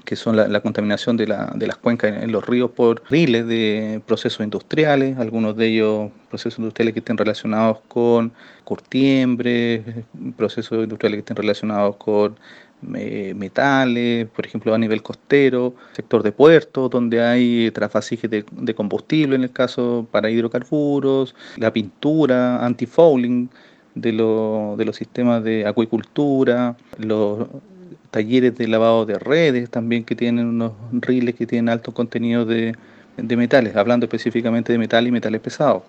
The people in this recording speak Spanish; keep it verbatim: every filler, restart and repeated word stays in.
que son la, la contaminación de, la, de las cuencas en, en los ríos por riles de procesos industriales, algunos de ellos procesos industriales que estén relacionados con curtiembres, procesos industriales que estén relacionados con eh, metales, por ejemplo a nivel costero, sector de puertos donde hay trasvasijes de, de combustible en el caso para hidrocarburos, la pintura, antifouling de, lo, de los sistemas de acuicultura, los talleres de lavado de redes también que tienen unos riles que tienen alto contenido de, de metales, hablando específicamente de metal y metales pesados.